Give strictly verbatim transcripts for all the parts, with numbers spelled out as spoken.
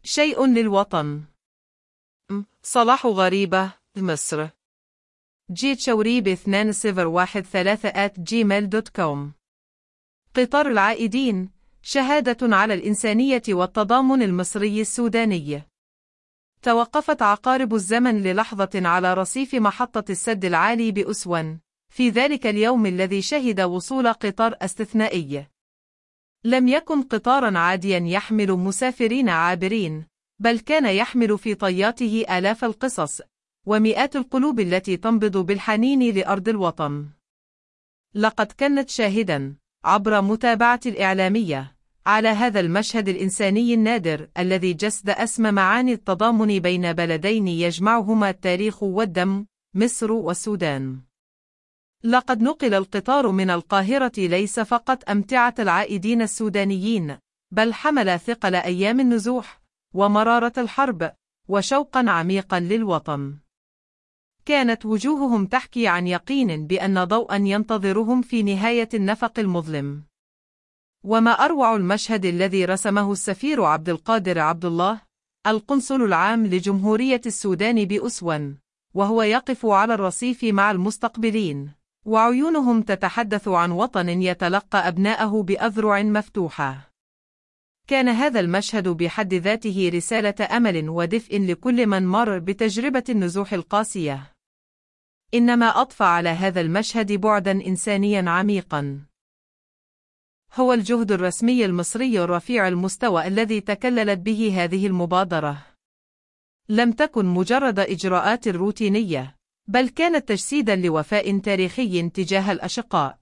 شيء للوطن. صلاح غريبة، مصر. جيت شوريب اثنين صفر واحد ثلاثة آت جيميل دوت كوم. قطار العائدين، شهادة على الإنسانية والتضامن المصري السوداني. توقفت عقارب الزمن للحظة على رصيف محطة السد العالي بأسوان، في ذلك اليوم الذي شهد وصول قطار استثنائي. لم يكن قطارا عاديا يحمل مسافرين عابرين، بل كان يحمل في طياته آلاف القصص ومئات القلوب التي تنبض بالحنين لأرض الوطن. لقد كنت شاهدا عبر متابعة الإعلامية على هذا المشهد الإنساني النادر الذي جسد أسمى معاني التضامن بين بلدين يجمعهما التاريخ والدم، مصر والسودان. لقد نقل القطار من القاهرة ليس فقط أمتعة العائدين السودانيين، بل حمل ثقل أيام النزوح ومرارة الحرب وشوقا عميقا للوطن. كانت وجوههم تحكي عن يقين بأن ضوءا ينتظرهم في نهاية النفق المظلم. وما أروع المشهد الذي رسمه السفير عبد القادر عبد الله، القنصل العام لجمهورية السودان بأسوان، وهو يقف على الرصيف مع المستقبلين، وعيونهم تتحدث عن وطن يتلقى أبناءه بأذرع مفتوحة. كان هذا المشهد بحد ذاته رسالة أمل ودفء لكل من مر بتجربة النزوح القاسية. إنما أضفى على هذا المشهد بعداً إنسانياً عميقاً، هو الجهد الرسمي المصري الرفيع المستوى الذي تكللت به هذه المبادرة. لم تكن مجرد إجراءات روتينية، بل كانت تجسيداً لوفاء تاريخي تجاه الأشقاء.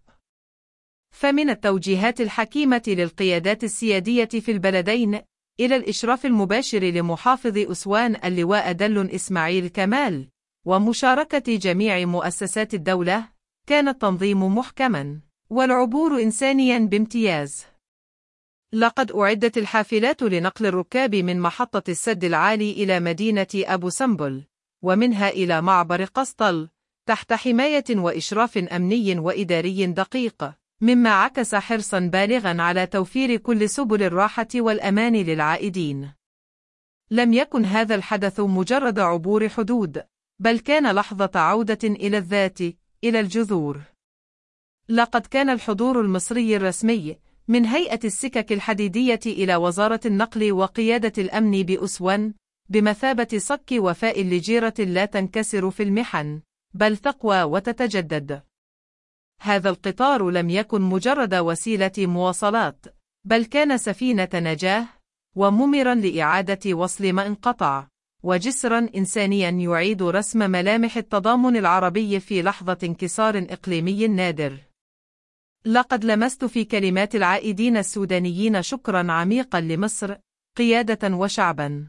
فمن التوجيهات الحكيمة للقيادات السيادية في البلدين إلى الإشراف المباشر لمحافظ أسوان اللواء دل إسماعيل كمال ومشاركة جميع مؤسسات الدولة، كان التنظيم محكماً والعبور إنسانياً بامتياز. لقد أعدت الحافلات لنقل الركاب من محطة السد العالي إلى مدينة أبو سمبل، ومنها إلى معبر قسطل، تحت حماية وإشراف أمني وإداري دقيق، مما عكس حرصاً بالغاً على توفير كل سبل الراحة والأمان للعائدين. لم يكن هذا الحدث مجرد عبور حدود، بل كان لحظة عودة إلى الذات، إلى الجذور. لقد كان الحضور المصري الرسمي، من هيئة السكك الحديدية إلى وزارة النقل وقيادة الأمن بأسوان، بمثابة صك وفاء لجيرة لا تنكسر في المحن، بل تقوى وتتجدد. هذا القطار لم يكن مجرد وسيلة مواصلات، بل كان سفينة نجاة، وممراً لإعادة وصل ما انقطع، وجسراً إنسانياً يعيد رسم ملامح التضامن العربي في لحظة انكسار إقليمي نادر. لقد لمست في كلمات العائدين السودانيين شكراً عميقاً لمصر، قيادة وشعباً،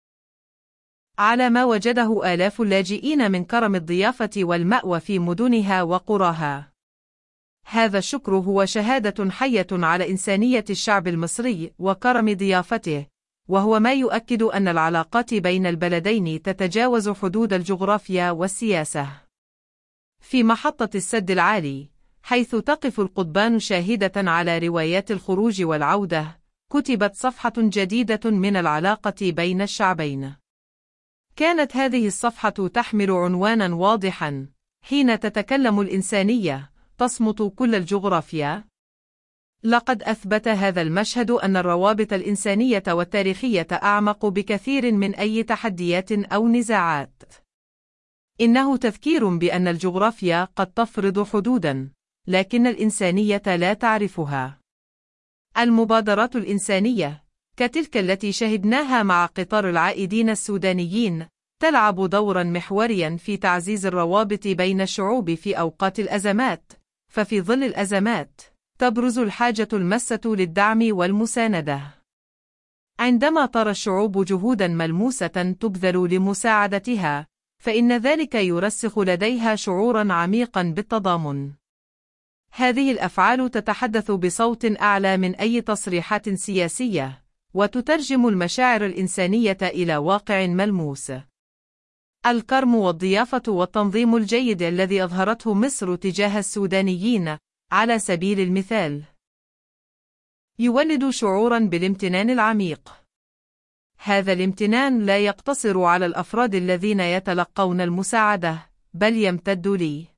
على ما وجده آلاف اللاجئين من كرم الضيافة والمأوى في مدنها وقراها. هذا الشكر هو شهادة حية على إنسانية الشعب المصري وكرم ضيافته، وهو ما يؤكد أن العلاقات بين البلدين تتجاوز حدود الجغرافيا والسياسة. في محطة السد العالي، حيث تقف القضبان شاهدة على روايات الخروج والعودة، كتبت صفحة جديدة من العلاقة بين الشعبين. كانت هذه الصفحة تحمل عنوانا واضحا: حين تتكلم الإنسانية، تصمت كل الجغرافيا. لقد أثبت هذا المشهد أن الروابط الإنسانية والتاريخية أعمق بكثير من أي تحديات أو نزاعات. إنه تذكير بأن الجغرافيا قد تفرض حدوداً، لكن الإنسانية لا تعرفها. المبادرات الإنسانية، كتلك التي شهدناها مع قطار العائدين السودانيين، تلعب دوراً محورياً في تعزيز الروابط بين الشعوب في أوقات الأزمات، ففي ظل الأزمات تبرز الحاجة الماسة للدعم والمساندة. عندما ترى الشعوب جهوداً ملموسة تبذل لمساعدتها، فإن ذلك يرسخ لديها شعوراً عميقاً بالتضامن. هذه الأفعال تتحدث بصوت أعلى من أي تصريحات سياسية، وتترجم المشاعر الإنسانية إلى واقع ملموس. الكرم والضيافة والتنظيم الجيد الذي أظهرته مصر تجاه السودانيين، على سبيل المثال، يولد شعوراً بالامتنان العميق. هذا الامتنان لا يقتصر على الأفراد الذين يتلقون المساعدة، بل يمتد لي.